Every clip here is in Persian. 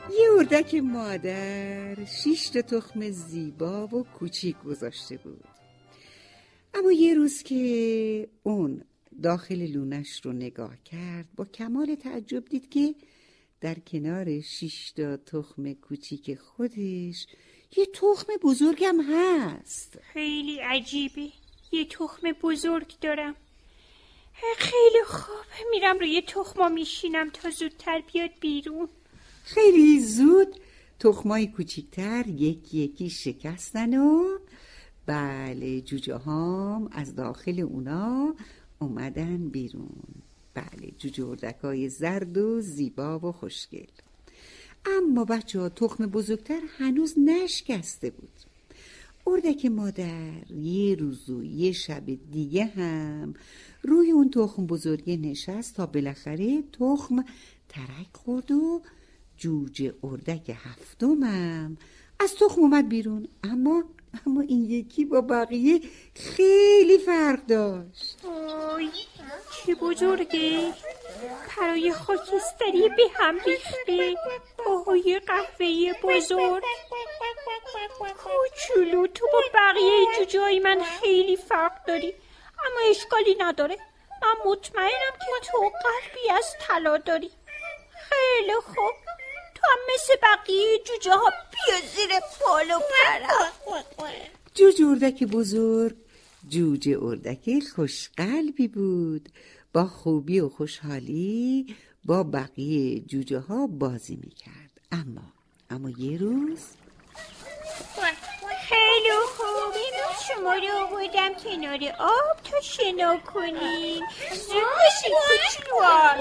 یه اردک مادر 6 تا تخم زیبا و کوچیک گذاشته بود. اما یه روز که اون داخل لونش رو نگاه کرد، با کمال تعجب دید که در کنار 6 تا تخم کوچیک خودش یه تخم بزرگم هست. خیلی عجیبه، یه تخم بزرگ دارم. خیلی خوب، میرم روی تخما میشینم تا زودتر بیاد بیرون. خیلی زود تخمای کوچیکتر یکی یکی شکستن و بله، جوجه هام از داخل اونا اومدن بیرون. بله، جوجه اردکای زرد و زیبا و خوشگل. اما بچه ها، تخم بزرگتر هنوز نشکسته بود. اردک مادر یه روز و یه شب دیگه هم روی اون تخم بزرگه نشست تا بالاخره تخم ترک خورد و جوجه اردک هفتمم از تخم اومد بیرون. اما این یکی با بقیه خیلی فرق داشت. آی چه بزرگه، پرای خاکستری به هم ریخته، پاهای قهوه‌ای بزرگ. کوچولو، تو با بقیه جوجه‌های من خیلی فرق داری، اما اشکالی نداره. من مطمئنم که تو قلبی از طلا داری. خیلی خوب، تو هم مثل بقیه جوجه ها بیا زیر پال و پرم. جوجه اردک بزرگ جوجه اردک خوشقلبی بود. با خوبی و خوشحالی با بقیه جوجه ها بازی میکرد. اما یه روز خیلی خوب، شما رو آوردم کنار آب تا شنا کنین. زود باشین کوچولوان.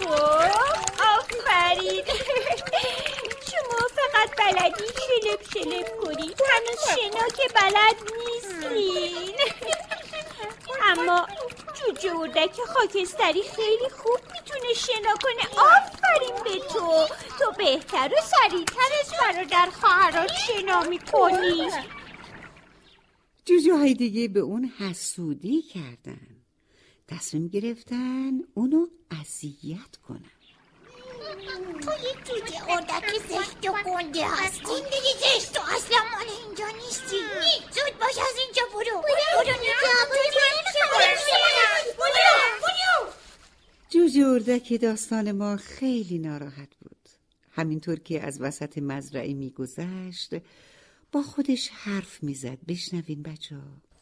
آفرین. شما فقط بلدین شلپ کنین، هنوز شنا که بلد نیستین. اما جوجه اردک خاکستری خیلی خوب میتونه شنا کنه. آفرین به تو بهتر و سریعتر از برادر خواهرات شنا میکنی. جوجه های دیگه به اون حسودی کردن، تصمیم گرفتن اونو اذیت کنن. تو یه جوجه اردک زشت و گنده هستی. گندگی زشت، تو اصلا مال اینجا نیستی. زود باش از اینجا برو. جوجه اردک داستان ما خیلی ناراحت بود. همینطور که از وسط مزرعه میگذشت با خودش حرف میزد. بشنوین بچه ها.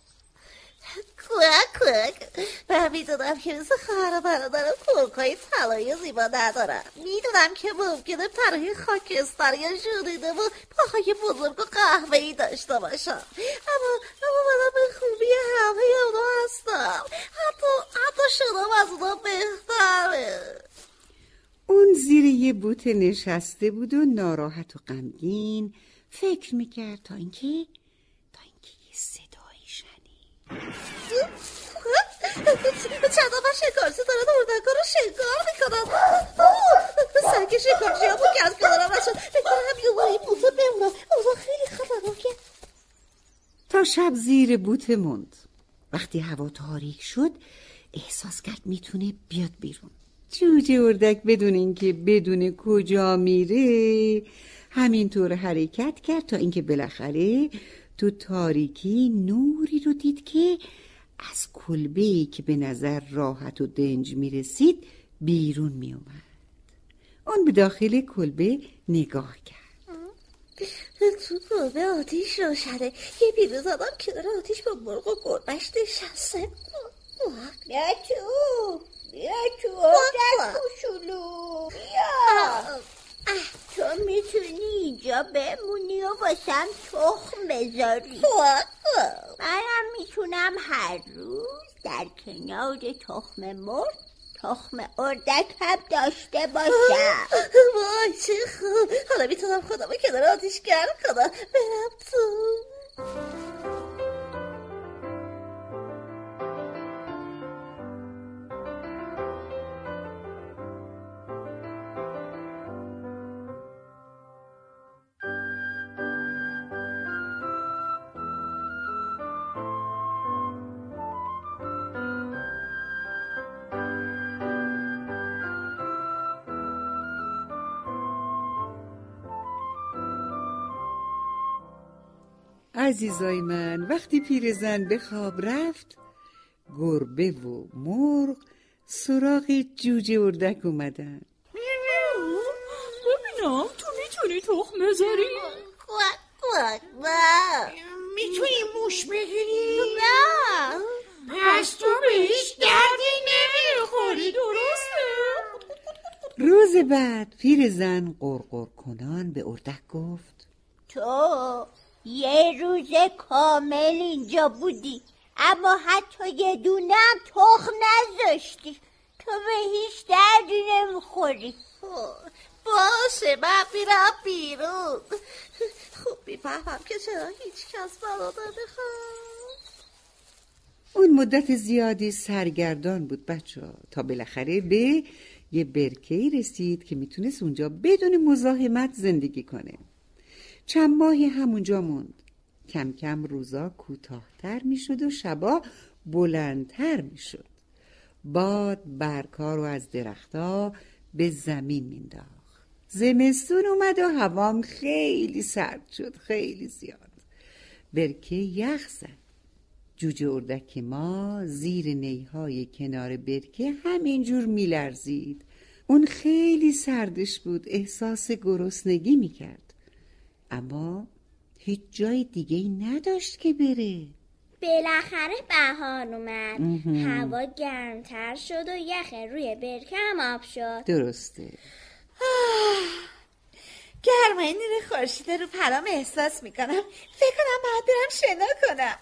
کوک من میدونم که مثل خواهر برادرم کلکای طلایی زیبا ندارم. میدونم که ممکنه پرهای خاکستری یا ژولیده و پاهای بزرگ و قهوه‌ای داشته باشم، اما من به خوبی همه اونا هستم. حتی شدم از اونا بهتره. اون زیر یه بوته نشسته بود و ناراحت و غمگین فکر میکرد تا اینکه یه صدایی شنید. چند نفر شکارچی دارن اردکا رو شکار میکنن. سگ شکارچی ها بود که از کنارم بشن. بکنم یه بایی بوته بمونم. اوضاع خیلی خطرناکه. تا شب زیر بوته موند. وقتی هوا تاریک شد احساس کرد میتونه بیاد بیرون. جوجه اردک بدون اینکه بدون کجا میره همینطور حرکت کرد تا اینکه بالاخره تو تاریکی نوری رو دید که از کلبه‌ای که به نظر راحت و دنج میرسید بیرون میومد. اون به داخل کلبه نگاه کرد. تو کلبه آتیش روشنه. یه بیرون زدم کنار آتیش با مرغ و گربش نشسته. بیا تو اردک کوچولو، بیا. تو میتونی اینجا بمونی و واسم تخم بذاری. منم میتونم هر روز در کنار تخم مرغ تخم اردک هم داشته باشم. وای چه خوب. حالا میتونم خودم کنار آتیش گرم کنم. برم تو. عزیزای من، وقتی پیرزن به خواب رفت، گربه و مرغ سراغ جوجه اردک اومدن. ببینم تو میتونی تخم بذاری؟ نه. میتونی موش بگیری؟ نه. پس تو به هیچ دردی نمیخوری، درسته؟ روز بعد پیرزن غرغر کنان به اردک گفت: تو یه روز کامل اینجا بودی، اما حتی یه دونه هم تخم نذاشتی. تو به هیچ دردی نمیخوری. باشه، من میرم بیرون. خوب میفهمم که چرا هیچ کس برادر نمیخواد. اون مدت زیادی سرگردان بود بچه‌ها، تا بالاخره به یه برکه‌ای رسید که میتونست اونجا بدون مزاحمت زندگی کنه. چند ماهی همونجا موند. کم کم روزا کوتاه‌تر میشد و شبا بلندتر میشد. باد برگ‌ها رو از درخت‌ها به زمین مینداخت. زمستون اومد و هوام خیلی سرد شد، خیلی زیاد. برکه یخ زد. جوجه اردک ما زیر نیهای کنار برکه همینجور میلرزید. اون خیلی سردش بود، احساس گرسنگی میکرد، اما هیچ جای دیگه نداشت که بره. بالاخره بهار اومد. هوا گرمتر شد و یخ روی برکه هم آب شد. درسته. گرمای نور خورشید رو پرام احساس میکنم. فکر کنم باید برم شنا کنم.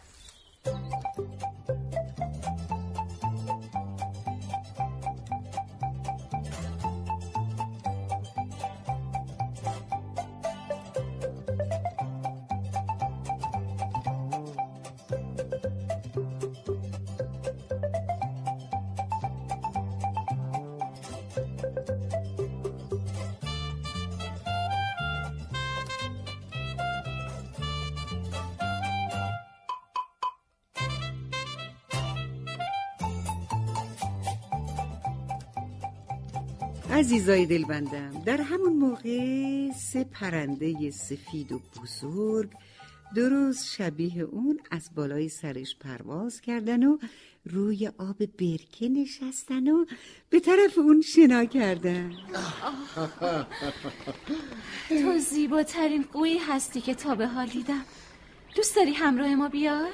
عزیزای دلبندم، در همون موقع 3 پرنده سفید و بزرگ درست شبیه اون از بالای سرش پرواز کردن و روی آب برکه نشستن و به طرف اون شنا کردن. تو زیباترین قویی هستی که تا به حال دیدم. دوست داری همراه ما بیای؟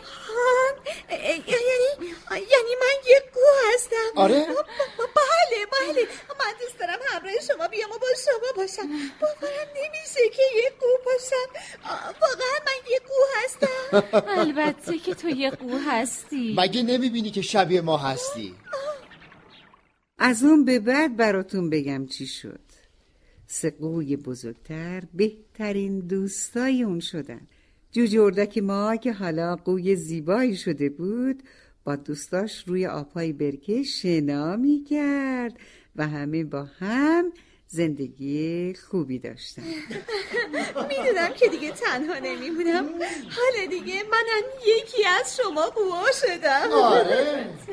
یعنی من یه قو هستم؟ آره؟ بله من دوست دارم همراه شما بیام و با شما باشم. باورم نمیشه که یه قو باشم. واقعا من یه قو هستم؟ البته که تو یه قو هستی. مگه نمیبینی که شبیه ما هستی؟ از اون به بعد براتون بگم چی شد. 3 قوی بزرگتر بهترین دوستای اون شدن. جوجه اردک ما که حالا قوی زیبایی شده بود، با دوستاش روی آبهای برکه شنا میکرد و همه با هم زندگی خوبی داشتن. میدونم که دیگه تنها نمیمونم. حالا دیگه منم یکی از شما قوها شدم. آره